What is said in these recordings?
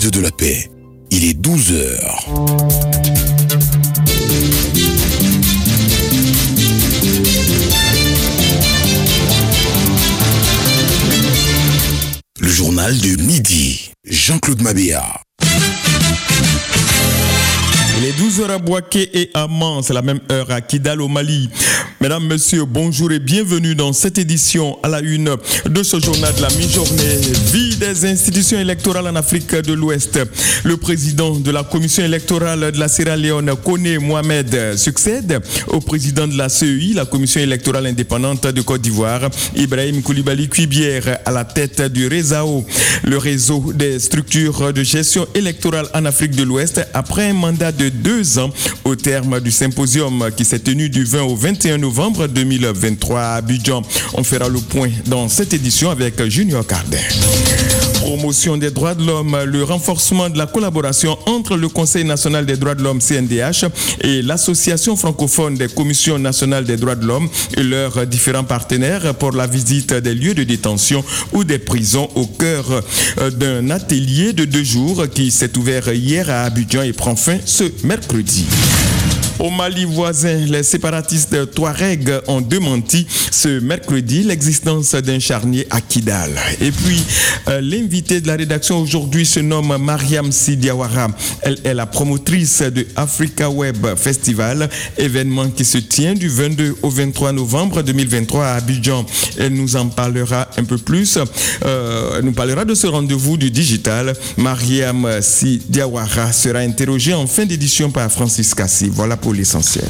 Radio de la Paix. Il est 12 heures. Le journal de midi. Jean-Claude Mabéa. Il est 12h à Bouaké et à Mans, c'est la même heure à Kidal au Mali. Mesdames, Messieurs, bonjour et bienvenue dans cette édition à la une de ce journal de la mi-journée. Vie des institutions électorales en Afrique de l'Ouest. Le président de la commission électorale de la Sierra Leone, Kone Mohamed, succède au président de la CEI, la commission électorale indépendante de Côte d'Ivoire, Ibrahim Koulibaly Kuibière, à la tête du RESAO, le réseau des structures de gestion électorale en Afrique de l'Ouest, après un mandat de 2 ans au terme du symposium qui s'est tenu du 20 au 21 novembre 2023 à Abidjan. On fera le point dans cette édition avec Junior Cardin. Promotion des droits de l'homme, le renforcement de la collaboration entre le Conseil national des droits de l'homme CNDH et l'Association francophone des commissions nationales des droits de l'homme et leurs différents partenaires pour la visite des lieux de détention ou des prisons au cœur d'un atelier de 2 jours qui s'est ouvert hier à Abidjan et prend fin ce mercredi. Au Mali voisin, les séparatistes Touareg ont démenti ce mercredi l'existence d'un charnier à Kidal. Et puis, l'invitée de la rédaction aujourd'hui se nomme Mariam Sidiawara. Elle est la promotrice de Africa Web Festival, événement qui se tient du 22 au 23 novembre 2023 à Abidjan. Elle nous en parlera un peu plus. Elle nous parlera de ce rendez-vous du digital. Mariam Sidiawara sera interrogée en fin d'édition par Francis Kassi. Voilà pour l'essentiel.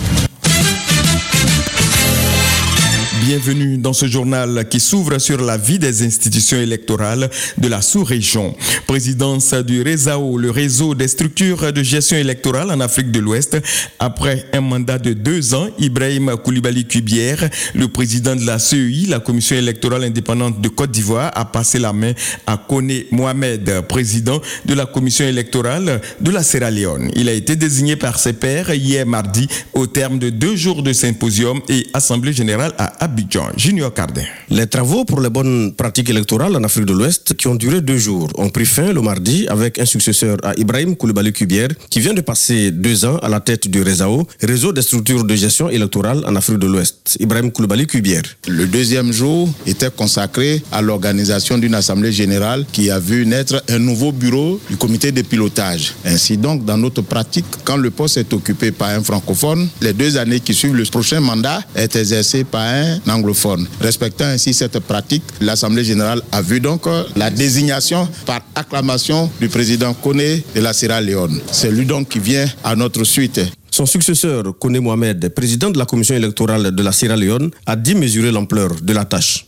Bienvenue dans ce journal qui s'ouvre sur la vie des institutions électorales de la sous-région. Présidence du RESAO, le réseau des structures de gestion électorale en Afrique de l'Ouest. Après un mandat de 2 ans, Ibrahim Koulibaly Kuibière, le président de la CEI, la commission électorale indépendante de Côte d'Ivoire, a passé la main à Kone Mohamed, président de la commission électorale de la Sierra Leone. Il a été désigné par ses pairs hier mardi au terme de 2 jours de symposium et assemblée générale à Abidjan. Junior Cardin. Les travaux pour les bonnes pratiques électorales en Afrique de l'Ouest, qui ont duré 2 jours, ont pris fin le mardi avec un successeur à Ibrahim Koulibaly Kuibière, qui vient de passer 2 ans à la tête du RESAO, réseau des structures de gestion électorale en Afrique de l'Ouest. Ibrahim Koulibaly Kuibière. Le 2e jour était consacré à l'organisation d'une assemblée générale qui a vu naître un nouveau bureau du comité de pilotage. Ainsi donc, dans notre pratique, quand le poste est occupé par un francophone, les 2 années qui suivent le prochain mandat est exercé par un anglophone. Respectant ainsi cette pratique, l'Assemblée générale a vu donc la désignation par acclamation du président Kone de la Sierra Leone. C'est lui donc qui vient à notre suite. Son successeur, Kone Mohamed, président de la commission électorale de la Sierra Leone, a démesuré l'ampleur de la tâche.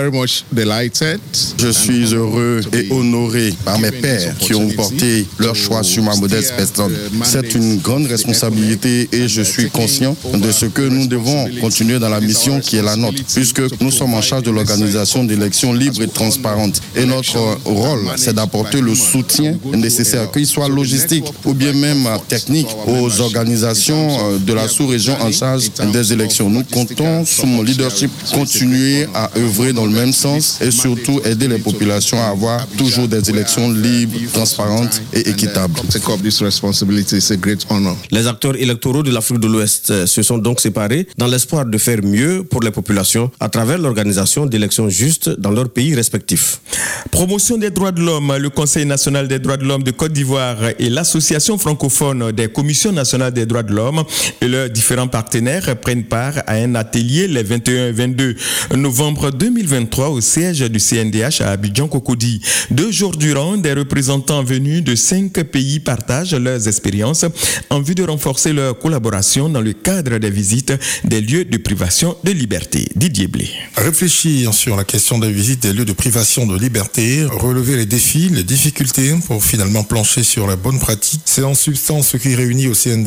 Je suis heureux et honoré par mes pairs qui ont porté leur choix sur ma modeste personne. C'est une grande responsabilité et je suis conscient de ce que nous devons continuer dans la mission qui est la nôtre, puisque nous sommes en charge de l'organisation d'élections libres et transparentes. Et notre rôle, c'est d'apporter le soutien nécessaire, qu'il soit logistique ou bien même technique, aux organisations de la sous-région en charge des élections. Nous comptons sur mon leadership continuer à œuvrer dans le même sens et surtout aider les populations à avoir toujours des élections libres, transparentes et équitables. Les acteurs électoraux de l'Afrique de l'Ouest se sont donc séparés dans l'espoir de faire mieux pour les populations à travers l'organisation d'élections justes dans leurs pays respectifs. Promotion des droits de l'homme, le Conseil national des droits de l'homme de Côte d'Ivoire et l'Association francophone des commissions nationales des droits de l'homme et leurs différents partenaires prennent part à un atelier les 21 et 22 novembre 2023 au siège du CNDH à Abidjan-Cocody. 2 jours durant, des représentants venus de 5 pays partagent leurs expériences en vue de renforcer leur collaboration dans le cadre des visites des lieux de privation de liberté. Didier Blé. Réfléchir sur la question des visites des lieux de privation de liberté, relever les défis, les difficultés pour finalement plancher sur la bonne pratique. C'est en substance ce qui réunit au CNDH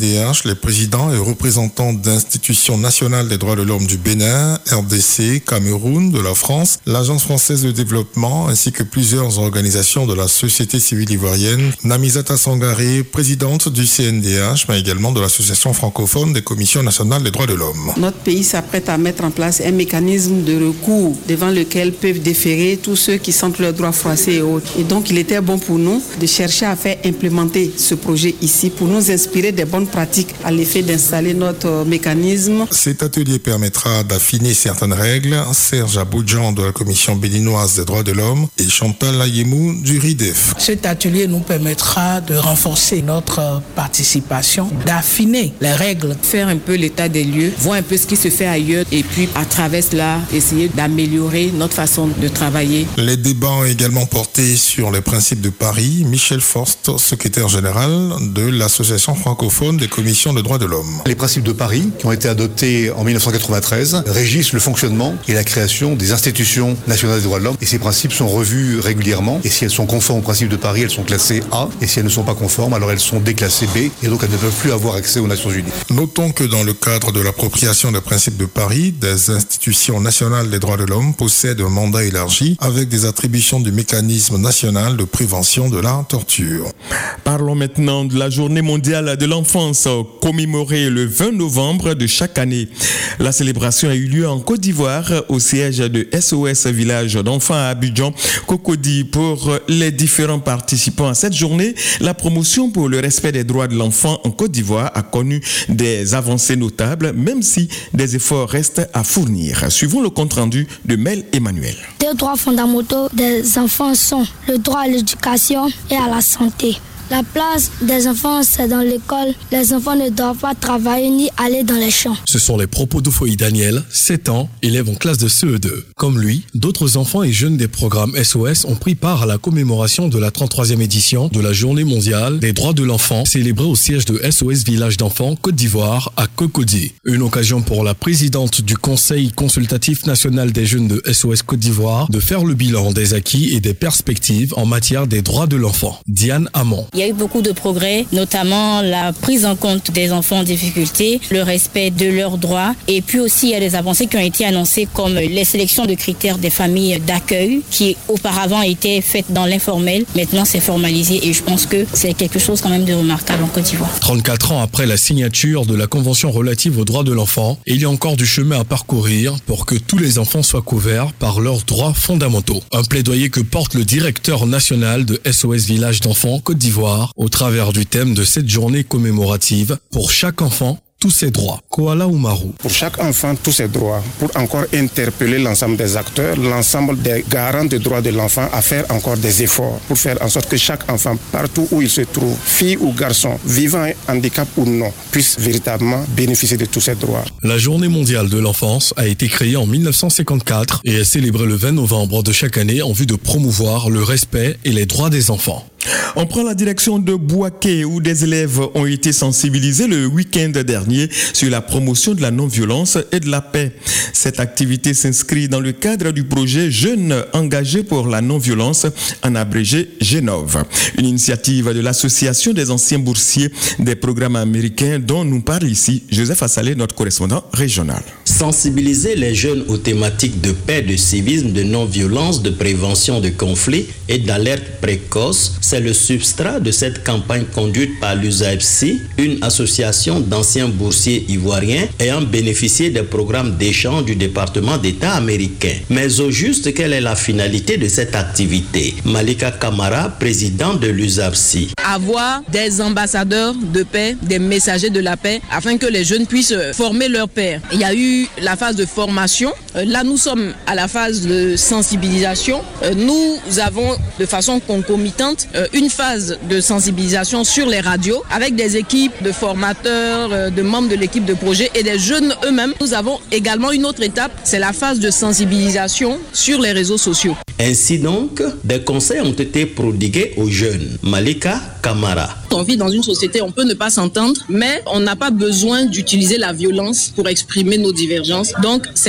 les présidents et représentants d'institutions nationales des droits de l'homme du Bénin, RDC, Cameroun, de la France, l'Agence française de développement ainsi que plusieurs organisations de la société civile ivoirienne. Namisata Sangaré, présidente du CNDH, mais également de l'Association francophone des commissions nationales des droits de l'homme. Notre pays s'apprête à mettre en place un mécanisme de recours devant lequel peuvent déférer tous ceux qui sentent leurs droits froissés et autres. Et donc il était bon pour nous de chercher à faire implémenter ce projet ici pour nous inspirer des bonnes pratiques à l'effet d'installer notre mécanisme. Cet atelier permettra d'affiner certaines règles. Serge Aboudjan de la Commission béninoise des droits de l'homme et Chantal Layemou du RIDEF. Cet atelier nous permettra de renforcer notre participation, d'affiner les règles. Faire un peu l'état des lieux, voir un peu ce qui se fait ailleurs et puis à travers cela, essayer d'améliorer notre façon de travailler. Les débats ont également porté sur les principes de Paris. Michel Forst, secrétaire général de l'Association francophone des commissions de droits de l'homme. Les principes de Paris, qui ont été adoptés en 1993, régissent le fonctionnement et la création des institutions nationales des droits de l'homme. Et ces principes sont revus régulièrement. Et si elles sont conformes aux principes de Paris, elles sont classées A. Et si elles ne sont pas conformes, alors elles sont déclassées B. Et donc elles ne peuvent plus avoir accès aux Nations Unies. Notons que dans le cadre de l'appropriation des principes de Paris, des institutions nationales des droits de l'homme possèdent un mandat élargi avec des attributions du mécanisme national de prévention de la torture. Parlons maintenant de la journée mondiale de l'enfance commémorée le 20 novembre de chaque année. La célébration a eu lieu en Côte d'Ivoire au siège de SOS Village d'enfants à Abidjan, Cocody. Pour les différents participants à cette journée, la promotion pour le respect des droits de l'enfant en Côte d'Ivoire a connu des avancées notables, même si des efforts restent à fournir. Suivons le compte-rendu de Mel Emmanuel. Deux droits fondamentaux des enfants sont le droit à l'éducation et à la santé. La place des enfants, c'est dans l'école. Les enfants ne doivent pas travailler ni aller dans les champs. Ce sont les propos d'Ofoï Daniel, 7 ans, élève en classe de CE2. Comme lui, d'autres enfants et jeunes des programmes SOS ont pris part à la commémoration de la 33e édition de la Journée mondiale des droits de l'enfant, célébrée au siège de SOS Village d'enfants Côte d'Ivoire à Cocody. Une occasion pour la présidente du Conseil consultatif national des jeunes de SOS Côte d'Ivoire de faire le bilan des acquis et des perspectives en matière des droits de l'enfant. Diane Hamon. Il y a eu beaucoup de progrès, notamment la prise en compte des enfants en difficulté, le respect de leurs droits, et puis aussi il y a des avancées qui ont été annoncées comme les sélections de critères des familles d'accueil qui auparavant étaient faites dans l'informel. Maintenant c'est formalisé et je pense que c'est quelque chose quand même de remarquable en Côte d'Ivoire. 34 ans après la signature de la Convention relative aux droits de l'enfant, il y a encore du chemin à parcourir pour que tous les enfants soient couverts par leurs droits fondamentaux. Un plaidoyer que porte le directeur national de SOS Village d'enfants Côte d'Ivoire au travers du thème de cette journée commémorative pour chaque enfant. Tous ses droits. Koala Oumarou. Pour chaque enfant, tous ses droits. Pour encore interpeller l'ensemble des acteurs, l'ensemble des garants des droits de l'enfant à faire encore des efforts pour faire en sorte que chaque enfant, partout où il se trouve, fille ou garçon, vivant un handicap ou non, puisse véritablement bénéficier de tous ses droits. La Journée mondiale de l'enfance a été créée en 1954 et est célébrée le 20 novembre de chaque année en vue de promouvoir le respect et les droits des enfants. On prend la direction de Bouaké où des élèves ont été sensibilisés le week-end dernier sur la promotion de la non-violence et de la paix. Cette activité s'inscrit dans le cadre du projet Jeunes engagés pour la non-violence, en abrégé Génove. Une initiative de l'Association des anciens boursiers des programmes américains dont nous parle ici Joseph Assalé, notre correspondant régional. Sensibiliser les jeunes aux thématiques de paix, de civisme, de non-violence, de prévention de conflits et d'alerte précoce, c'est le substrat de cette campagne conduite par l'USAID, une association d'anciens boursiers ivoiriens ayant bénéficié des programmes d'échange du département d'État américain. Mais au juste, quelle est la finalité de cette activité? Malika Kamara, présidente de l'USAID. Avoir des ambassadeurs de paix, des messagers de la paix, afin que les jeunes puissent former leurs pairs. Il y a eu la phase de formation. Là, nous sommes à la phase de sensibilisation. Nous avons de façon concomitante une phase de sensibilisation sur les radios avec des équipes de formateurs, de membres de l'équipe de projet et des jeunes eux-mêmes. Nous avons également une autre étape, c'est la phase de sensibilisation sur les réseaux sociaux. Ainsi donc, des conseils ont été prodigués aux jeunes. Malika Kamara. On vit dans une société, on peut ne pas s'entendre, mais on n'a pas besoin d'utiliser la violence pour exprimer nos divergences. Donc, c'est d'amener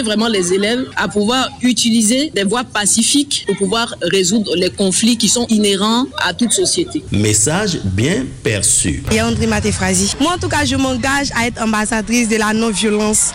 vraiment les élèves à pouvoir utiliser des voies pacifiques pour pouvoir résoudre les conflits qui sont inhérents à toute société. Message bien perçu. Moi, en tout cas, je m'engage à être ambassadrice de la non-violence.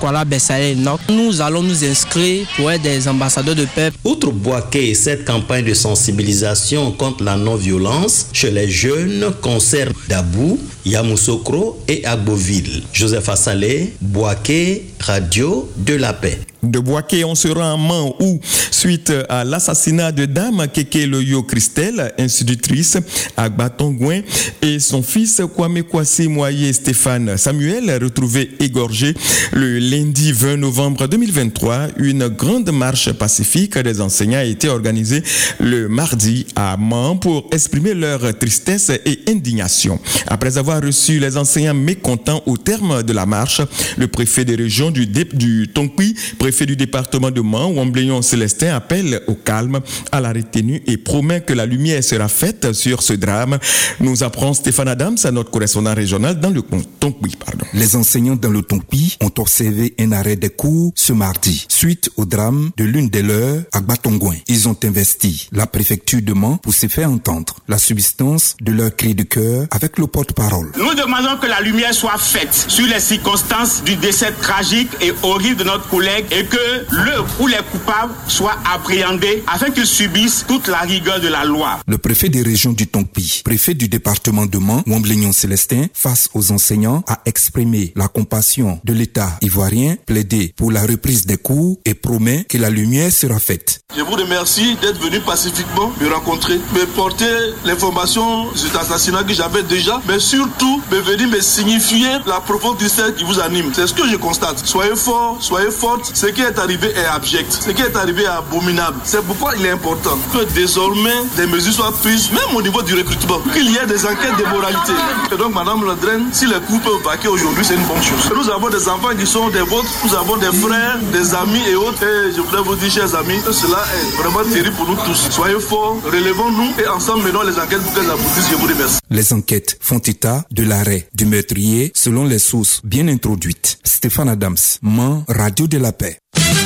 Nous allons nous inscrire pour être des ambassadeurs de paix. Outre Bouaké et cette campagne de sensibilisation contre la non-violence, chez les jeunes concerne Dabou, Yamoussoukro et Agboville. Joseph Assalé, Bouaké, Radio de la Paix. De Bouaké, on se rend à Mans où, suite à l'assassinat de Dame Keke Loyo Christelle, institutrice à Batongouin, et son fils Kwame Kwasi Moye Stéphane Samuel, retrouvé égorgé le lundi 20 novembre 2023, une grande marche pacifique des enseignants a été organisée le mardi à Mans pour exprimer leur tristesse et indignation. Après avoir reçu les enseignants mécontents au terme de la marche, le préfet des régions du Tonkpi, préfet du département de Mans, Wambléon Célestin, appelle au calme, à la retenue et promet que la lumière sera faite sur ce drame. Nous apprend Stéphane Adams, notre correspondant régional dans le Tonkpi. Les enseignants dans le Tonkpi ont observé un arrêt des cours ce mardi, suite au drame de l'une des leurs à Batongouin. Ils ont investi la préfecture de Mans pour se faire entendre la substance de leur cri de cœur avec le porte-parole. Nous demandons que la lumière soit faite sur les circonstances du décès tragique et horrible de notre collègue et que le ou les coupables soient appréhendés afin qu'ils subissent toute la rigueur de la loi. Le préfet des régions du Tonkpi, préfet du département de Mans, Wambléon Célestin, face aux enseignants, a exprimé la compassion de l'État ivoirien, plaidé pour la reprise des cours et promet que la lumière sera faite. Je vous remercie d'être venu pacifiquement me rencontrer, me porter l'information sur cet assassinat que j'avais déjà, mais surtout me venir me signifier la profonde tristesse qui vous anime. C'est ce que je constate. Soyez forts, soyez fortes. Ce qui est arrivé est abject. Ce qui est arrivé est abominable. C'est pourquoi il est important que désormais des mesures soient prises, même au niveau du recrutement, qu'il y ait des enquêtes de moralité. Et donc, Madame Ledren, si les coups peuvent vaquer aujourd'hui, c'est une bonne chose. Nous avons des enfants qui sont des vôtres, nous avons des frères, des amis et autres. Et je voudrais vous dire, chers amis, que cela est vraiment terrible pour nous tous. Soyez forts, relevons-nous et ensemble menons les enquêtes pour qu'elles aboutissent. Je vous remercie. Les enquêtes font état de l'arrêt du meurtrier selon les sources bien introduites. Stéphane Adams, Mans, Radio de la Paix.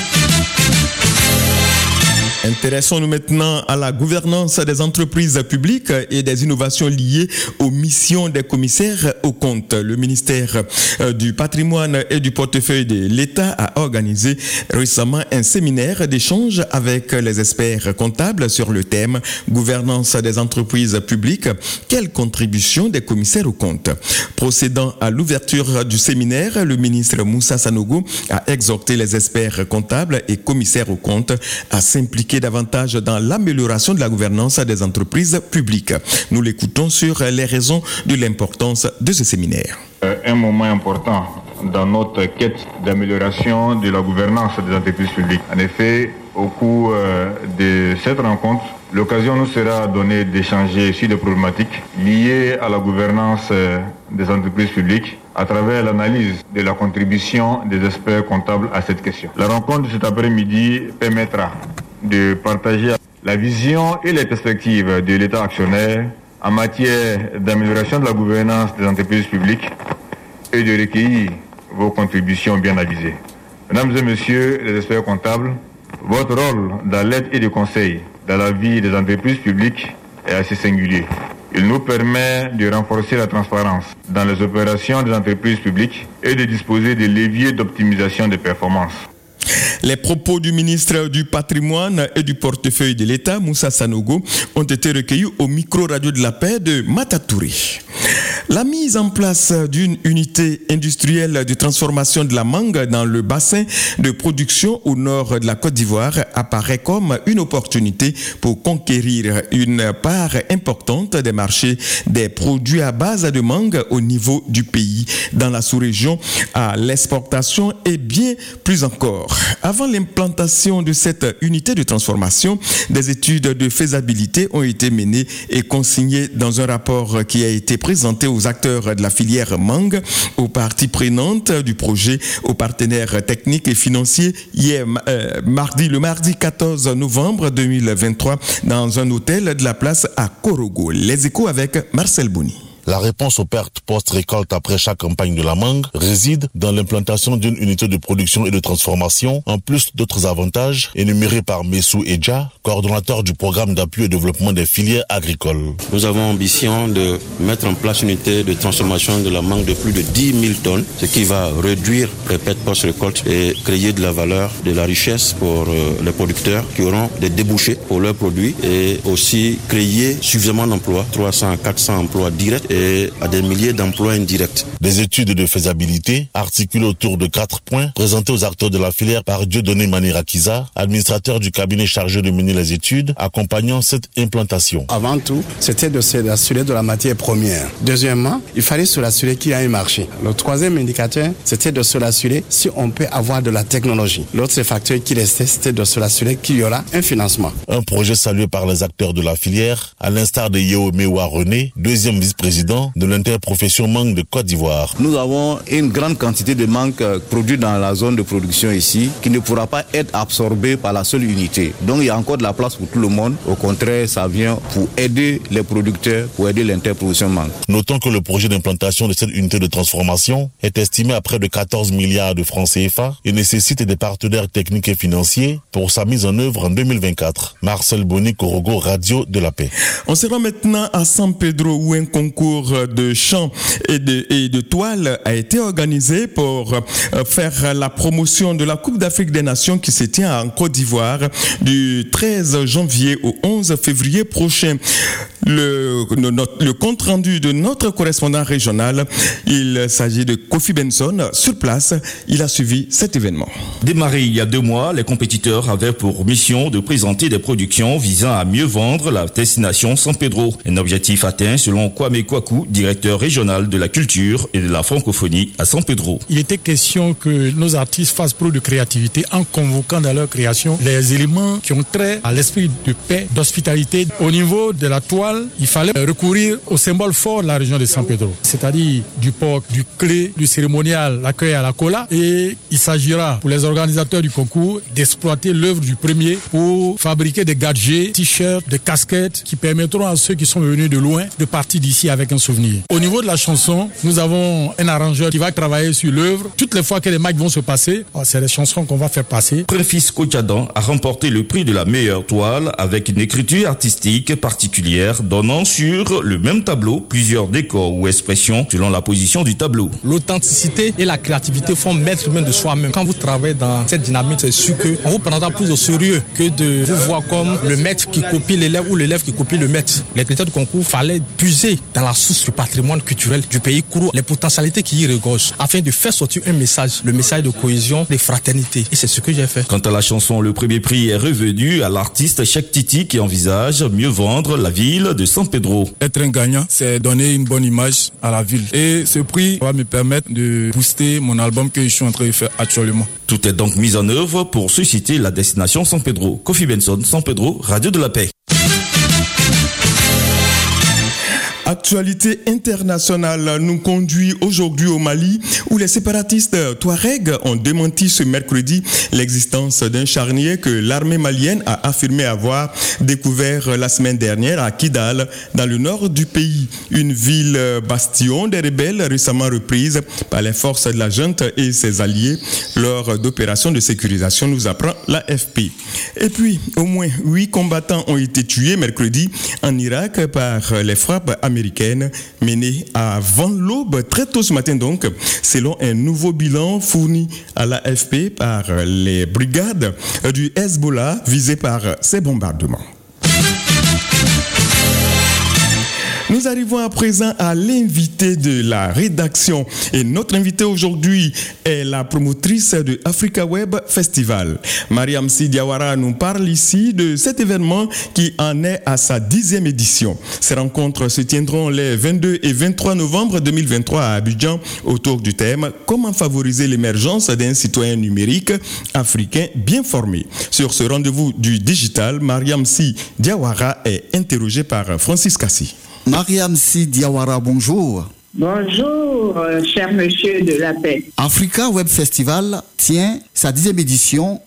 Intéressons-nous maintenant à la gouvernance des entreprises publiques et des innovations liées aux missions des commissaires aux comptes. Le ministère du patrimoine et du portefeuille de l'État a organisé récemment un séminaire d'échange avec les experts comptables sur le thème « Gouvernance des entreprises publiques, quelle contribution des commissaires aux comptes ?» Procédant à l'ouverture du séminaire, le ministre Moussa Sanogo a exhorté les experts comptables et commissaires aux comptes à s'impliquer davantage dans l'amélioration de la gouvernance des entreprises publiques. Nous l'écoutons sur les raisons de l'importance de ce séminaire. Un moment important dans notre quête d'amélioration de la gouvernance des entreprises publiques. En effet, au cours de cette rencontre, l'occasion nous sera donnée d'échanger sur des problématiques liées à la gouvernance des entreprises publiques à travers l'analyse de la contribution des experts comptables à cette question. La rencontre de cet après-midi permettra de partager la vision et les perspectives de l'État actionnaire en matière d'amélioration de la gouvernance des entreprises publiques et de recueillir vos contributions bien avisées. Mesdames et messieurs les experts comptables, votre rôle dans l'aide et le conseil dans la vie des entreprises publiques est assez singulier. Il nous permet de renforcer la transparence dans les opérations des entreprises publiques et de disposer de leviers d'optimisation des performances. Les propos du ministre du patrimoine et du portefeuille de l'État, Moussa Sanogo, ont été recueillis au micro-radio de la paix de Matatouri. La mise en place d'une unité industrielle de transformation de la mangue dans le bassin de production au nord de la Côte d'Ivoire apparaît comme une opportunité pour conquérir une part importante des marchés des produits à base de mangue au niveau du pays, dans la sous-région, à l'exportation et bien plus encore. Avant l'implantation de cette unité de transformation, des études de faisabilité ont été menées et consignées dans un rapport qui a été présenté aux acteurs de la filière mangue, aux parties prenantes du projet, aux partenaires techniques et financiers hier le mardi 14 novembre 2023 dans un hôtel de la place à Korogo. Les Échos avec Marcel Boni. La réponse aux pertes post-récolte après chaque campagne de la mangue réside dans l'implantation d'une unité de production et de transformation, en plus d'autres avantages énumérés par Messou Edja, coordonnateur du programme d'appui au développement des filières agricoles. Nous avons ambition de mettre en place une unité de transformation de la mangue de plus de 10 000 tonnes, ce qui va réduire les pertes post-récolte et créer de la valeur, de la richesse pour les producteurs qui auront des débouchés pour leurs produits et aussi créer suffisamment d'emplois, 300 à 400 emplois directs et à des milliers d'emplois indirects. Des études de faisabilité articulées autour de 4 points présentées aux acteurs de la filière par Dieudonné Manirakiza, administrateur du cabinet chargé de mener les études accompagnant cette implantation. Avant tout, c'était de s'assurer de la matière première. Deuxièmement, il fallait se assurer qu'il y a un marché. Le troisième indicateur, c'était de se assurer si on peut avoir de la technologie. L'autre facteur qui restait, c'était de se assurer qu'il y aura un financement. Un projet salué par les acteurs de la filière, à l'instar de Yeo Mewa René, deuxième vice-président de l'interprofession mangue de Côte d'Ivoire. Nous avons une grande quantité de mangue produite dans la zone de production ici, qui ne pourra pas être absorbée par la seule unité. Donc il y a encore de la place pour tout le monde. Au contraire, ça vient pour aider les producteurs, pour aider l'interprofession mangue. Notons que le projet d'implantation de cette unité de transformation est estimé à près de 14 milliards de francs CFA et nécessite des partenaires techniques et financiers pour sa mise en œuvre en 2024. Marcel Boni, Korogo, Radio de la Paix. On se rend maintenant à San Pedro où un concours de chant et de toile a été organisé pour faire la promotion de la Coupe d'Afrique des Nations qui se tient en Côte d'Ivoire du 13 janvier au 11 février prochain. Le compte rendu de notre correspondant régional, il s'agit de Kofi Benson. Sur place, il a suivi cet événement. Démarré il y a 2 mois, les compétiteurs avaient pour mission de présenter des productions visant à mieux vendre la destination San Pedro. Un objectif atteint selon Kwame Kwaku, directeur régional de la culture et de la francophonie à San Pedro. Il était question que nos artistes fassent preuve de créativité en convoquant dans leur création les éléments qui ont trait à l'esprit de paix, d'hospitalité. Au niveau de la toile, il fallait recourir au symbole fort de la région de San Pedro, c'est-à-dire du porc, du clé, du cérémonial, l'accueil à la cola. Et il s'agira pour les organisateurs du concours d'exploiter l'œuvre du premier pour fabriquer des gadgets, t-shirts, des casquettes qui permettront à ceux qui sont venus de loin de partir d'ici avec un souvenir. Au niveau de la chanson, nous avons un arrangeur qui va travailler sur l'œuvre. Toutes les fois que les matchs vont se passer, c'est les chansons qu'on va faire passer. Préfis Kochadan a remporté le prix de la meilleure toile avec une écriture artistique particulière donnant sur le même tableau plusieurs décors ou expressions selon la position du tableau. L'authenticité et la créativité font maître même de soi-même. Quand vous travaillez dans cette dynamique, c'est sûr qu'on vous prendra plus au sérieux que de vous voir comme le maître qui copie l'élève ou l'élève qui copie le maître. Les critères du concours, fallait puiser dans la source du patrimoine culturel du pays Kourou, les potentialités qui y regorgent, afin de faire sortir un message, le message de cohésion, de fraternité. Et c'est ce que j'ai fait. Quant à la chanson, le premier prix est revenu à l'artiste Cheikh Titi qui envisage mieux vendre la ville de San Pedro. Être un gagnant, c'est donner une bonne image à la ville. Et ce prix va me permettre de booster mon album que je suis en train de faire actuellement. Tout est donc mis en œuvre pour susciter la destination San Pedro. Kofi Benson, San Pedro, Radio de la Paix. Actualité internationale nous conduit aujourd'hui au Mali où les séparatistes Touaregs ont démenti ce mercredi l'existence d'un charnier que l'armée malienne a affirmé avoir découvert la semaine dernière à Kidal dans le nord du pays, une ville bastion des rebelles récemment reprise par les forces de la junte et ses alliés lors d'opérations de sécurisation, nous apprend l'AFP. Et puis, au moins 8 combattants ont été tués mercredi en Irak par les frappes américaines menées avant l'aube, très tôt ce matin donc, selon un nouveau bilan fourni à l'AFP par les brigades du Hezbollah visées par ces bombardements. Nous arrivons à présent à l'invité de la rédaction et notre invité aujourd'hui est la promotrice de Africa Web Festival. Mariam Sy Diawara nous parle ici de cet événement qui en est à sa 10e édition. Ces rencontres se tiendront les 22 et 23 novembre 2023 à Abidjan autour du thème « Comment favoriser l'émergence d'un citoyen numérique africain bien formé ». Sur ce rendez-vous du digital, Mariam Sy Diawara est interrogée par Francis Kassi. Mariam Sy Diawara, bonjour. Bonjour, cher monsieur de la paix. Africa Web Festival tient sa 10e édition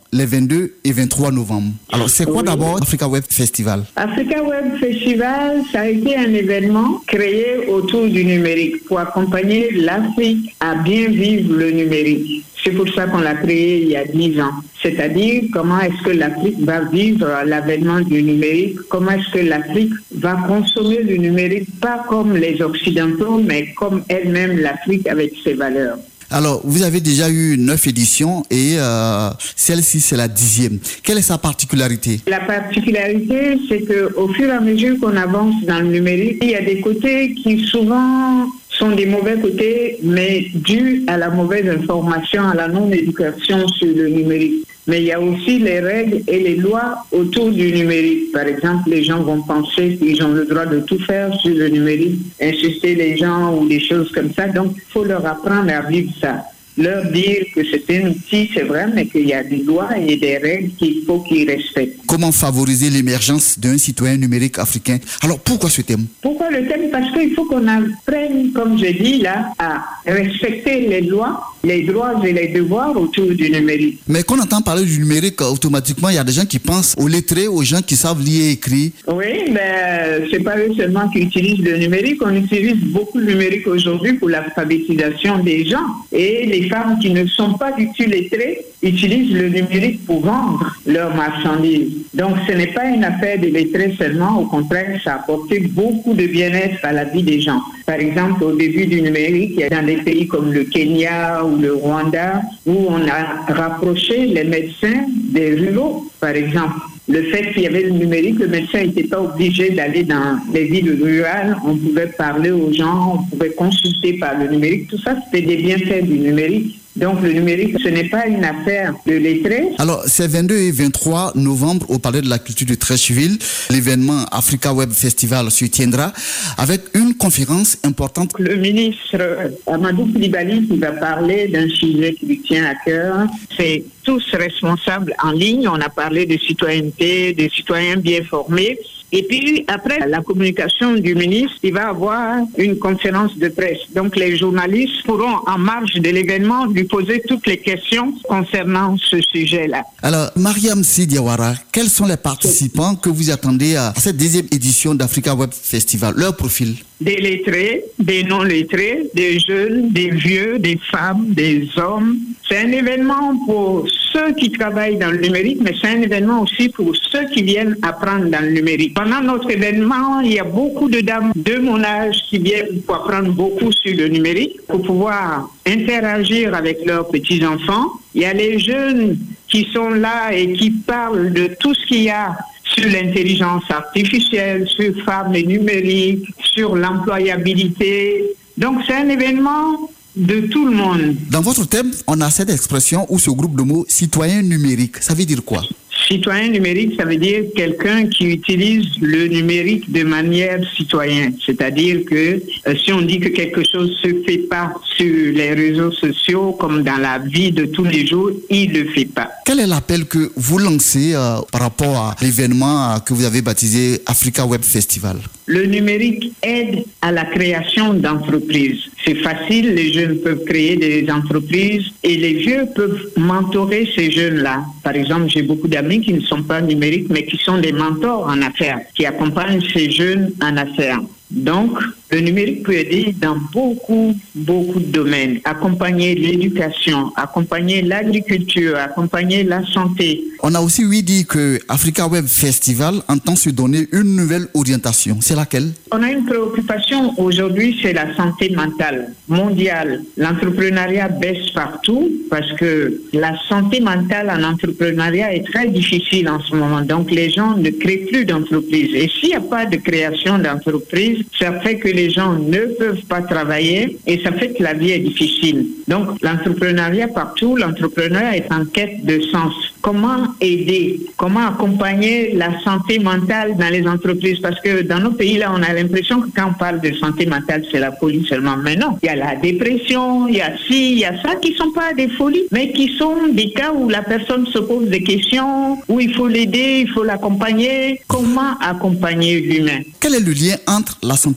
les 22 et 23 novembre. Alors, c'est quoi d'abord Africa Web Festival? Africa Web Festival, ça a été un événement créé autour du numérique pour accompagner l'Afrique à bien vivre le numérique. C'est pour ça qu'on l'a créé il y a 10 ans. C'est-à-dire, comment est-ce que l'Afrique va vivre l'avènement du numérique? Comment est-ce que l'Afrique va consommer le numérique, pas comme les Occidentaux, mais comme elle-même l'Afrique avec ses valeurs. Alors, vous avez déjà eu 9 éditions et celle-ci, c'est la 10e. Quelle est sa particularité? La particularité, c'est qu'au fur et à mesure qu'on avance dans le numérique, il y a des côtés qui souvent sont des mauvais côtés, mais dus à la mauvaise information, à la non-éducation sur le numérique. Mais il y a aussi les règles et les lois autour du numérique. Par exemple, les gens vont penser qu'ils ont le droit de tout faire sur le numérique, insulter les gens ou des choses comme ça. Donc, il faut leur apprendre à vivre ça. Leur dire que c'est un outil, c'est vrai, mais qu'il y a des lois et des règles qu'il faut qu'ils respectent. Comment favoriser l'émergence d'un citoyen numérique africain? Alors, pourquoi ce thème? Pourquoi le thème? Parce qu'il faut qu'on apprenne, comme je dis là, à respecter les lois, les droits et les devoirs autour du numérique. Mais quand on entend parler du numérique, automatiquement, il y a des gens qui pensent aux lettrés, aux gens qui savent lire et écrire. Oui, mais c'est pas eux seulement qui utilisent le numérique. On utilise beaucoup le numérique aujourd'hui pour l'alphabétisation des gens. Et les femmes qui ne sont pas du tout lettrées utilisent le numérique pour vendre leurs marchandises. Donc, ce n'est pas une affaire de lettrés seulement. Au contraire, ça a apporté beaucoup de bien-être à la vie des gens. Par exemple, au début du numérique, il y a dans des pays comme le Kenya ou le Rwanda où on a rapproché les médecins des ruraux, par exemple. Le fait qu'il y avait le numérique, le médecin n'était pas obligé d'aller dans les villes rurales. On pouvait parler aux gens, on pouvait consulter par le numérique. Tout ça, c'était des bienfaits du numérique. Donc le numérique, ce n'est pas une affaire de lettrés. Alors, c'est 22 et 23 novembre au Palais de la Culture de Treichville. L'événement Africa Web Festival se tiendra avec une conférence importante. Le ministre Amadou Koulibaly qui va parler d'un sujet qui lui tient à cœur. C'est tous responsables en ligne. On a parlé de citoyenneté, de citoyens bien formés. Et puis, après la communication du ministre, il va avoir une conférence de presse. Donc, les journalistes pourront, en marge de l'événement, lui poser toutes les questions concernant ce sujet-là. Alors, Mariam Sy Diawara, quels sont les participants que vous attendez à cette 10e édition d'Africa Web Festival? Leur profil? Des lettrés, des non-lettrés, des jeunes, des vieux, des femmes, des hommes. C'est un événement pour ceux qui travaillent dans le numérique, mais c'est un événement aussi pour ceux qui viennent apprendre dans le numérique. Pendant notre événement, il y a beaucoup de dames de mon âge qui viennent pour apprendre beaucoup sur le numérique, pour pouvoir interagir avec leurs petits-enfants. Il y a les jeunes qui sont là et qui parlent de tout ce qu'il y a sur l'intelligence artificielle, sur femmes et numérique, sur l'employabilité. Donc c'est un événement de tout le monde. Dans votre thème, on a cette expression ou ce groupe de mots citoyen numérique. Ça veut dire quoi? Citoyen numérique, ça veut dire quelqu'un qui utilise le numérique de manière citoyenne. C'est-à-dire que si on dit que quelque chose se fait pas sur les réseaux sociaux, comme dans la vie de tous les jours, il le fait pas. Quel est l'appel que vous lancez par rapport à l'événement que vous avez baptisé Africa Web Festival? Le numérique aide à la création d'entreprises. C'est facile, les jeunes peuvent créer des entreprises et les vieux peuvent mentorer ces jeunes-là. Par exemple, j'ai beaucoup d'amis qui ne sont pas numériques, mais qui sont des mentors en affaires, qui accompagnent ces jeunes en affaires. Donc, le numérique peut aider dans beaucoup de domaines. Accompagner l'éducation, accompagner l'agriculture, accompagner la santé. On a aussi dit que Africa Web Festival entend se donner une nouvelle orientation. C'est laquelle? On a une préoccupation aujourd'hui, c'est la santé mentale mondiale. L'entrepreneuriat baisse partout parce que la santé mentale en entrepreneuriat est très difficile en ce moment. Donc, les gens ne créent plus d'entreprises. Et s'il n'y a pas de création d'entreprise, ça fait que les gens ne peuvent pas travailler et ça fait que la vie est difficile. Donc, l'entrepreneuriat partout, l'entrepreneur est en quête de sens. Comment aider? Comment accompagner la santé mentale dans les entreprises? Parce que dans nos pays, là, on a l'impression que quand on parle de santé mentale, c'est la folie seulement. Mais non, il y a la dépression, il y a ci, il y a ça, qui ne sont pas des folies, mais qui sont des cas où la personne se pose des questions, où il faut l'aider, il faut l'accompagner. Comment accompagner l'humain? Quel est le lien entre la santé mentale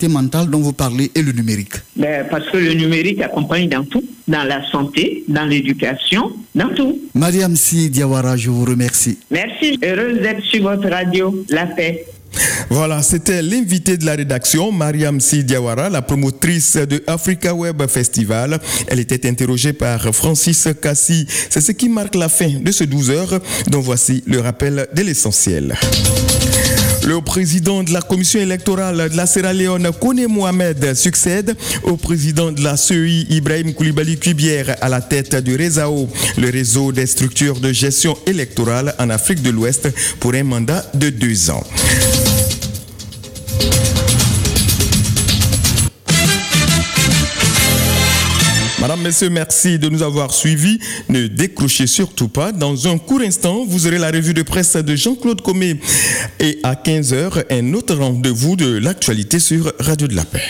dont vous parlez est le numérique. Parce que le numérique accompagne dans tout, dans la santé, dans l'éducation, dans tout. Mariam Si Diawara, je vous remercie. Merci, heureuse d'être sur votre radio, La Paix. Voilà, c'était l'invité de la rédaction, Mariam Si Diawara, la promotrice de Africa Web Festival. Elle était interrogée par Francis Kassi. C'est ce qui marque la fin de ce 12h, dont voici le rappel de l'essentiel. Le président de la commission électorale de la Sierra Leone, Kone Mohamed, succède au président de la CEI, Ibrahim Koulibaly Kubière, à la tête du RESAO, le réseau des structures de gestion électorale en Afrique de l'Ouest, pour un mandat de 2 ans. Madame, Messieurs, merci de nous avoir suivis. Ne décrochez surtout pas. Dans un court instant, vous aurez la revue de presse de Jean-Claude Comé. Et à 15h, un autre rendez-vous de l'actualité sur Radio de la Paix.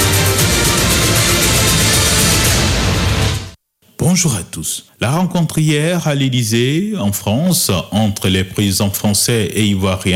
Bonjour à tous. La rencontre hier à l'Élysée, en France, entre les présidents français et ivoiriens